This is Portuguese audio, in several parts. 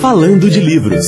Falando de Livros.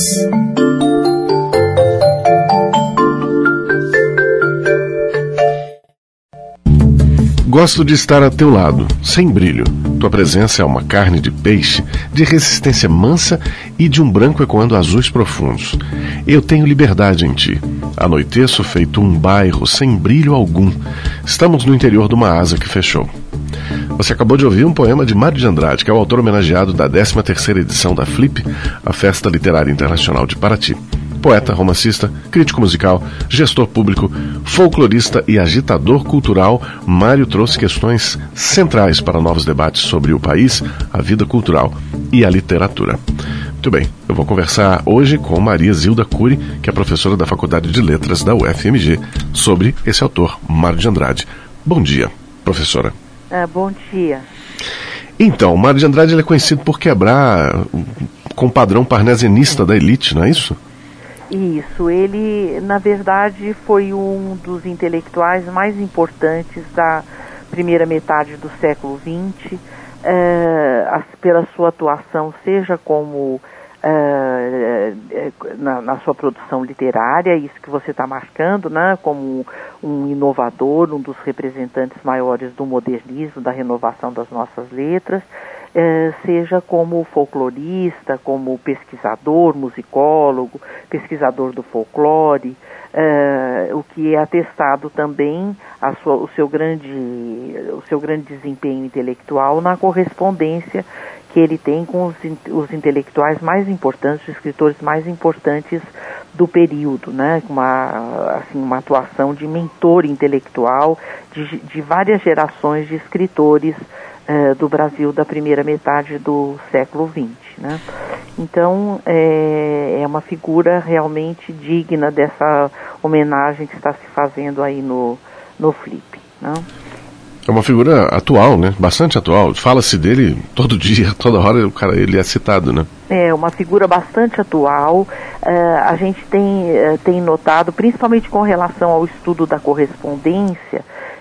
Gosto de estar a teu lado, sem brilho. Tua presença é uma carne de peixe, de resistência mansa e de um branco ecoando azuis profundos. Eu tenho liberdade em ti. Anoiteço feito um bairro sem brilho algum. Estamos no interior de uma asa que fechou. Você acabou de ouvir um poema de Mário de Andrade, que é o autor homenageado da 13ª edição da Flip, a Festa Literária Internacional de Paraty. Poeta, romancista, crítico musical, gestor público, folclorista e agitador cultural, Mário trouxe questões centrais para novos debates sobre o país, a vida cultural e a literatura. Muito bem, eu vou conversar hoje com Maria Zilda Cury, que é professora da Faculdade de Letras da UFMG, sobre esse autor, Mário de Andrade. Bom dia, professora. Bom dia. Então, Mário de Andrade ele é conhecido por quebrar com o padrão parnasianista da elite, não é isso? Isso, ele na verdade foi um dos intelectuais mais importantes da primeira metade do século XX, pela sua atuação, seja como na sua produção literária, isso que você está marcando, né, como um inovador, um dos representantes maiores do modernismo, da renovação das nossas letras, seja como folclorista, como pesquisador, musicólogo, pesquisador do folclore, o que é atestado também o seu grande desempenho intelectual na correspondência que ele tem com os intelectuais mais importantes, os escritores mais importantes do período, né? Uma atuação de mentor intelectual de várias gerações de escritores do Brasil da primeira metade do século XX, né? Então, é uma figura realmente digna dessa homenagem que está se fazendo aí no Flip, né? É uma figura atual, né? Bastante atual. Fala-se dele todo dia, toda hora ele é citado, né? É uma figura bastante atual. A gente tem notado, principalmente com relação ao estudo da correspondência,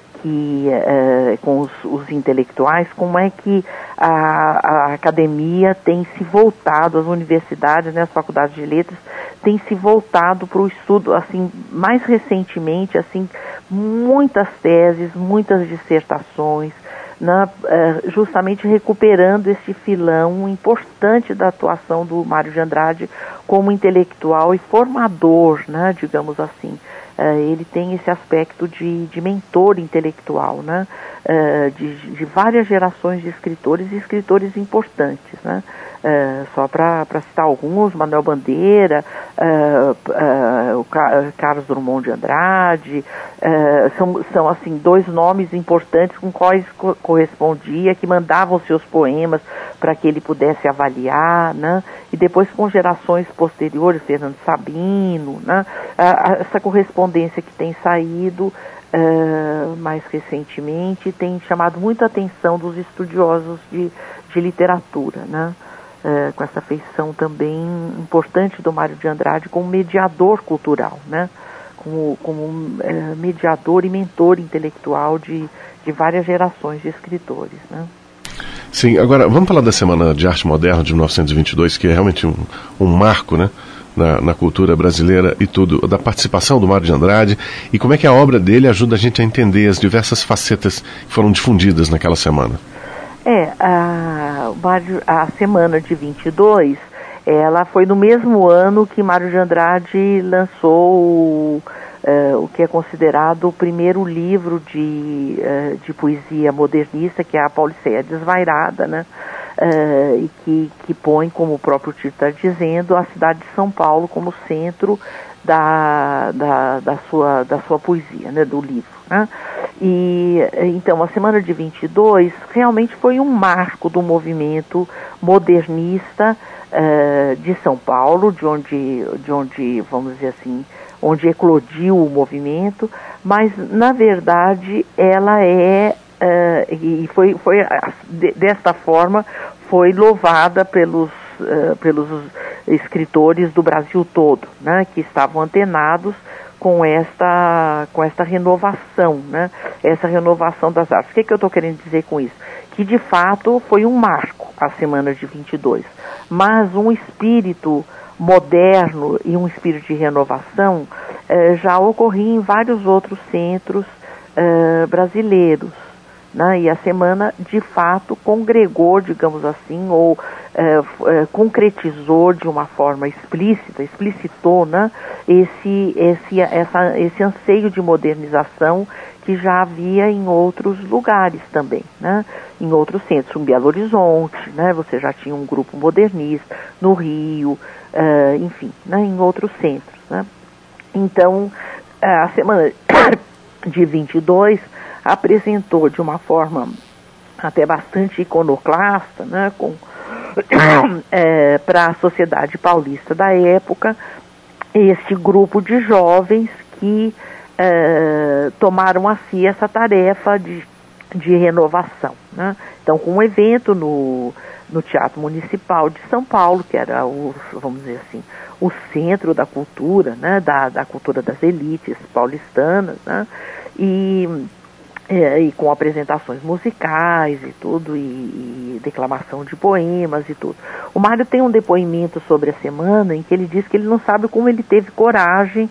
com os intelectuais, como é que a academia tem se voltado, as universidades, né, as faculdades de letras, têm se voltado para o estudo, assim, mais recentemente, assim, muitas teses, muitas dissertações, justamente recuperando esse filão importante da atuação do Mário de Andrade como intelectual e formador, né, digamos assim. Ele tem esse aspecto de mentor intelectual, né? De várias gerações de escritores e escritores importantes, né? Só para citar alguns, Manuel Bandeira, o Carlos Drummond de Andrade, são assim, dois nomes importantes com quais correspondia, que mandavam seus poemas para que ele pudesse avaliar, né? E depois com gerações posteriores, Fernando Sabino, né? Essa correspondência que tem saído mais recentemente tem chamado muita atenção dos estudiosos de literatura, né? Com essa feição também importante do Mário de Andrade como mediador cultural, né? Como mediador e mentor intelectual de várias gerações de escritores, né? Sim, agora vamos falar da Semana de Arte Moderna de 1922, que é realmente um marco, né, na cultura brasileira e tudo, da participação do Mário de Andrade, e como é que a obra dele ajuda a gente a entender as diversas facetas que foram difundidas naquela semana. A Semana de 22, ela foi no mesmo ano que Mário de Andrade lançou o que é considerado o primeiro livro de poesia modernista, que é a Pauliceia Desvairada, né? E que põe, como o próprio título está dizendo, a cidade de São Paulo como centro da sua poesia, né? Do livro, né? E então a Semana de 22 realmente foi um marco do movimento modernista de São Paulo, de onde, vamos dizer assim, onde eclodiu o movimento, mas na verdade ela e foi desta forma foi louvada pelos escritores do Brasil todo, né, que estavam antenados com esta renovação, né, essa renovação das artes. O que eu estou querendo dizer com isso? Que de fato foi um marco a Semana de 22. mas um espírito moderno e um espírito de renovação já ocorria em vários outros centros brasileiros, né? E a semana de fato congregou, digamos assim, ou concretizou de uma forma explicitou, né, esse anseio de modernização que já havia em outros lugares também, né? Em outros centros, em Belo Horizonte, né? Você já tinha um grupo modernista, no Rio, enfim, né? Em outros centros, né? Então, a semana de 22 apresentou de uma forma até bastante iconoclasta, né? Para a sociedade paulista da época, este grupo de jovens que tomaram a si essa tarefa de renovação, né? Então, com um evento no Teatro Municipal de São Paulo, que era vamos dizer assim, o centro da cultura, né? Da cultura das elites paulistanas, né? E com apresentações musicais e tudo, e declamação de poemas e tudo. O Mário tem um depoimento sobre a semana em que ele diz que ele não sabe como ele teve coragem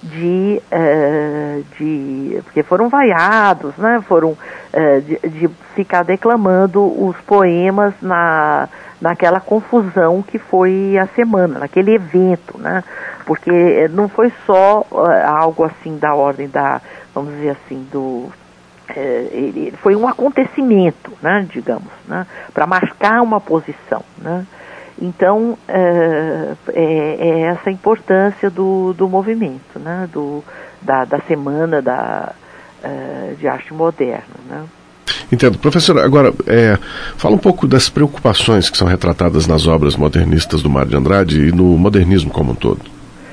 porque foram vaiados, né? De ficar declamando os poemas naquela confusão que foi a semana, naquele evento, né? Porque não foi só algo assim da ordem vamos dizer assim, foi um acontecimento, né, digamos, né, para marcar uma posição, né? Então, é essa a importância do movimento, né, da Semana de Arte Moderna, né? Entendo. Professora, agora, fala um pouco das preocupações que são retratadas nas obras modernistas do Mário de Andrade e no modernismo como um todo.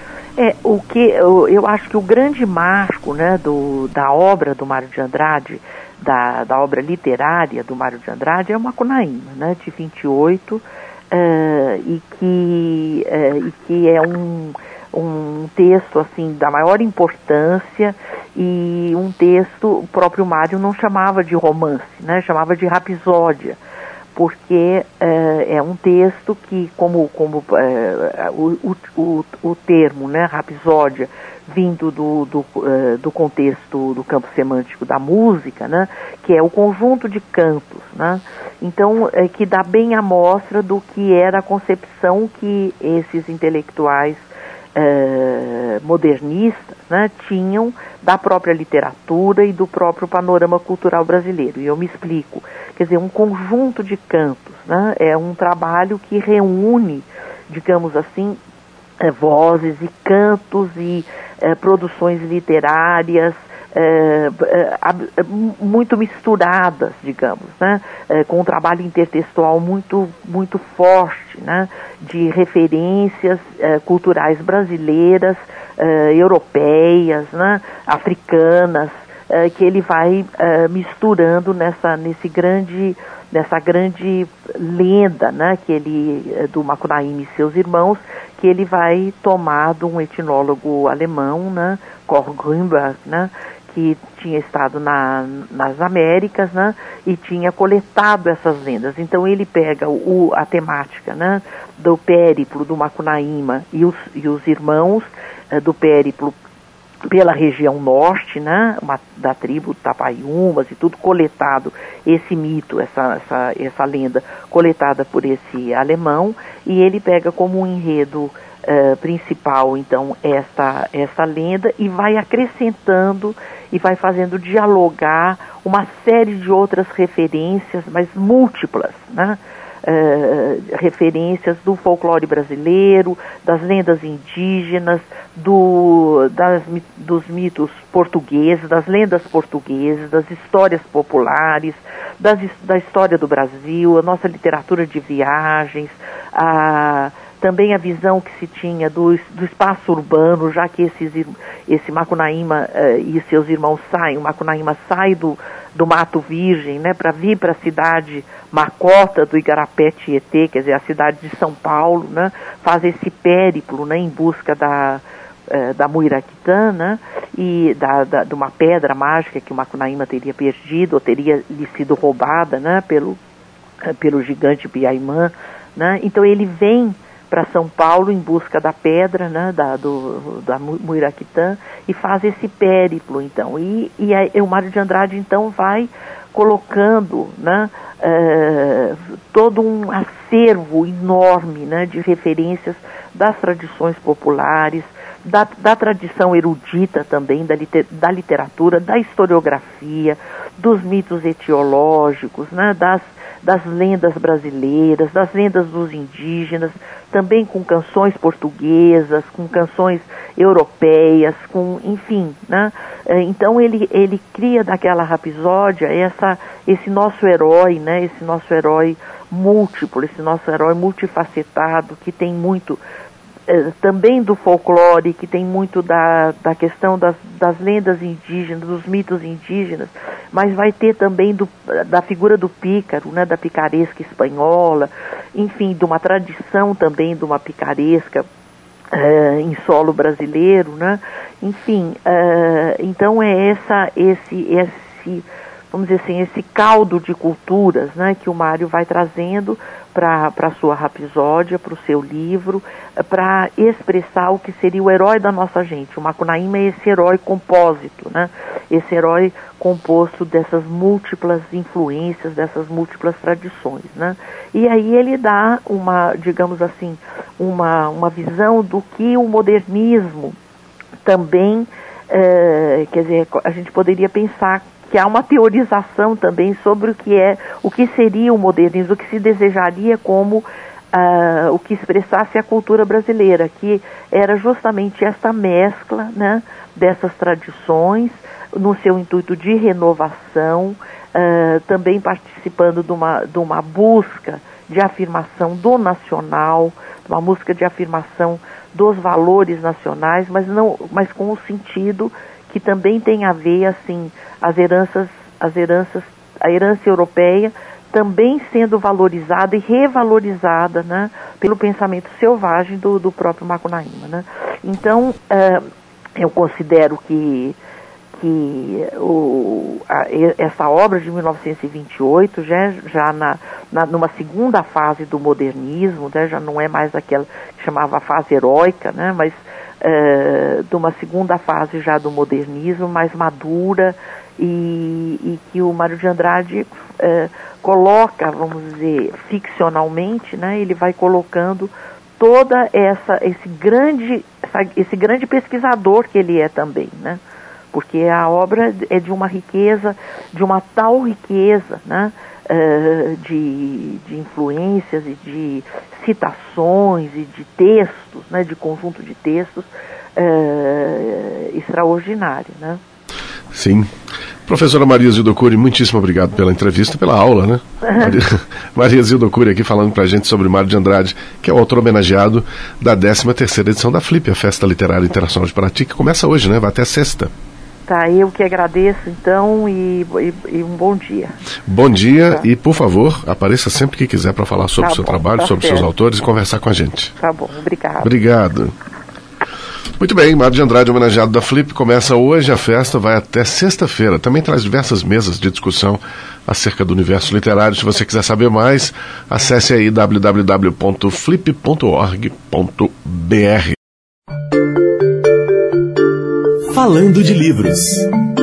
Eu acho que o grande marco, né, da obra do Mário de Andrade, da obra literária do Mário de Andrade, é o Macunaíma, né, de 28, e que é um texto assim da maior importância, e um texto, o próprio Mário não chamava de romance, né, chamava de rapsódia, porque é um texto que, como o termo, né, rapsódia, vindo do contexto do campo semântico da música, né, que é o conjunto de cantos, né, então, que dá bem a mostra do que era a concepção que esses intelectuais modernistas, né, tinham da própria literatura e do próprio panorama cultural brasileiro. E eu me explico. Quer dizer, um conjunto de cantos, né, é um trabalho que reúne, digamos assim, vozes e cantos e produções literárias muito misturadas, digamos, né, com um trabalho intertextual muito, muito forte, né, de referências culturais brasileiras, europeias, né, africanas, que ele vai misturando nessa grande lenda, né, do Macunaíma e seus irmãos, que ele vai tomar de um etnólogo alemão, né, Karl Grünberg, né, que tinha estado nas Américas, né, e tinha coletado essas lendas. Então ele pega a temática, né, do périplo do Macunaíma e os irmãos do périplo pela região norte, né, da tribo Tapaiumas e tudo coletado, esse mito, essa lenda coletada por esse alemão, e ele pega como um enredo principal, então, essa lenda, e vai acrescentando e vai fazendo dialogar uma série de outras referências, mas múltiplas, né? Referências do folclore brasileiro, das lendas indígenas, dos mitos portugueses, das lendas portuguesas, das histórias populares, da história do Brasil, a nossa literatura de viagens, também a visão que se tinha do espaço urbano, já que esse Macunaíma e seus irmãos o Macunaíma sai do Mato Virgem, né, para vir para a cidade Macota do Igarapé Tietê, quer dizer, a cidade de São Paulo, né, faz esse périplo, né, em busca da Muiraquitã, né, e de uma pedra mágica que o Macunaíma teria perdido, ou teria lhe sido roubada, né, pelo gigante Piaimã, né? Então ele vem para São Paulo em busca da pedra, né, da Muiraquitã, e faz esse périplo, então. E o Mário de Andrade, então, vai colocando, né, todo um acervo enorme, né, de referências das tradições populares, da tradição erudita também, da literatura, da historiografia, dos mitos etiológicos, né, das lendas brasileiras, das lendas dos indígenas, também com canções portuguesas, com canções europeias, enfim, né? Então ele cria daquela rapsódia esse nosso herói, né? Esse nosso herói múltiplo, esse nosso herói multifacetado, que tem muito também do folclore, que tem muito da questão das lendas indígenas, dos mitos indígenas, mas vai ter também da figura do pícaro, né, da picaresca espanhola, enfim, de uma tradição também de uma picaresca em solo brasileiro, né? Enfim, então é esse, vamos dizer assim, esse caldo de culturas, né, que o Mário vai trazendo para a sua rapsódia, para o seu livro, para expressar o que seria o herói da nossa gente. O Macunaíma é esse herói compósito, né? Esse herói composto dessas múltiplas influências, dessas múltiplas tradições, né? E aí ele dá digamos assim, uma visão do que o modernismo também, quer dizer, a gente poderia pensar que há uma teorização também sobre o que seria o modernismo, o que se desejaria como o que expressasse a cultura brasileira, que era justamente essa mescla, né, dessas tradições, no seu intuito de renovação, também participando de uma busca de afirmação do nacional, uma busca de afirmação dos valores nacionais, mas com o sentido que também tem a ver, assim, a herança europeia também sendo valorizada e revalorizada, né, pelo pensamento selvagem do próprio Macunaíma, né? Então, eu considero que essa obra de 1928 já numa segunda fase do modernismo, né, já não é mais aquela que chamava fase heróica, né, mas de uma segunda fase já do modernismo, mais madura, e que o Mário de Andrade coloca, vamos dizer, ficcionalmente, né, ele vai colocando toda esse grande pesquisador que ele é também, né, porque a obra é de uma riqueza, de uma tal riqueza, né, de influências e de citações e de textos, né, de conjunto de textos extraordinário, né? Sim. Professora Maria Zilda Cury, muitíssimo obrigado pela entrevista, pela aula, né? Maria Zilda Cury aqui falando pra gente sobre Mário de Andrade, que é o autor homenageado da 13ª edição da FLIP, a Festa Literária Internacional de Paraty, que começa hoje, né? Vai até sexta. Tá, eu que agradeço, então, e um bom dia. Bom dia, e, por favor, apareça sempre que quiser para falar sobre o seu trabalho, sobre seus autores e conversar com a gente. Tá bom, obrigado. Obrigado. Muito bem, Mário de Andrade, homenageado da FLIP, começa hoje, a festa vai até sexta-feira. Também traz diversas mesas de discussão acerca do universo literário. Se você quiser saber mais, acesse aí www.flip.org.br. Falando de livros.